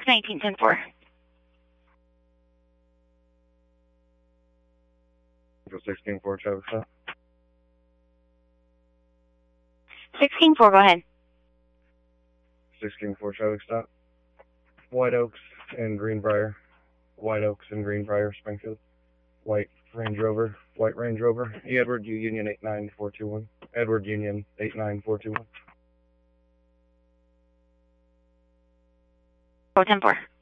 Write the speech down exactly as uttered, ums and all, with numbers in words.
nineteen ten four. sixteen four traffic stop. sixteen four, go ahead. sixteen four traffic stop. White Oaks and Greenbrier. White Oaks and Greenbrier, Springfield. White Range Rover. White Range Rover. Edward U Union eight nine four two one. Edward Union eight nine four two one. Oh, ten four.